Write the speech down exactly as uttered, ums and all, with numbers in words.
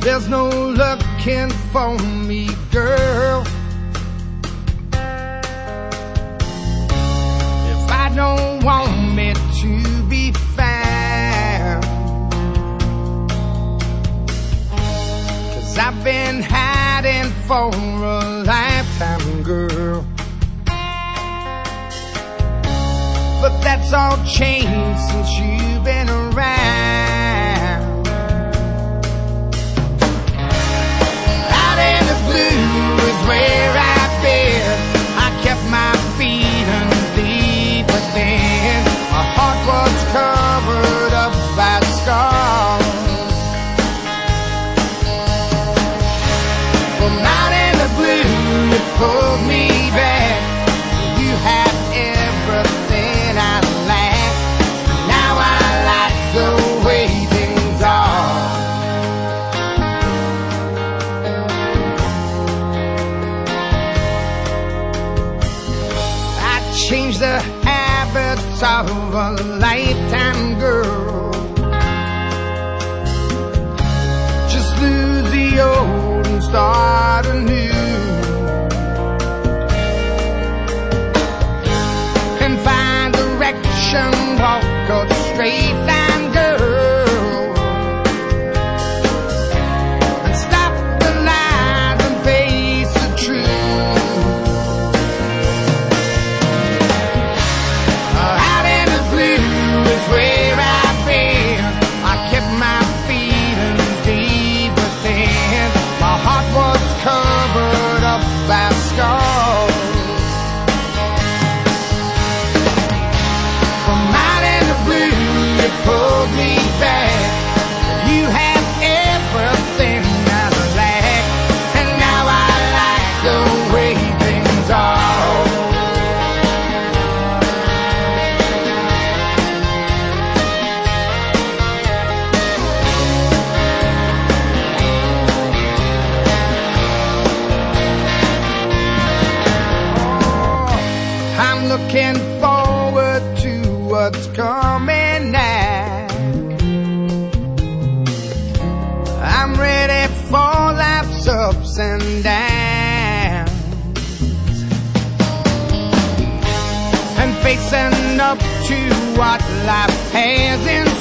There's no looking for me, girl. If I don't want me to be found, 'cause I've been hiding for a lifetime, girl. But that's all changed since you've been around. Out in the blue is where I've been. I kept my feelings deep within. My heart was covered up by scars. From out in the blue, you pulled me back. You had everything I lacked. Now I like the way things are. I changed the habits of a lifetime, girl. Just lose the old and start anew. Walk a straight line, girl, and stop the lies and face the truth. Out in the blue is where I've been. I kept my feelings deep within. My heart was covered up by scars. Pulled me back. You had everything I lacked, and now I like the way things are. Oh, I'm looking forward to what's coming now. I'm ready for life's ups and downs, and facing up to what life has in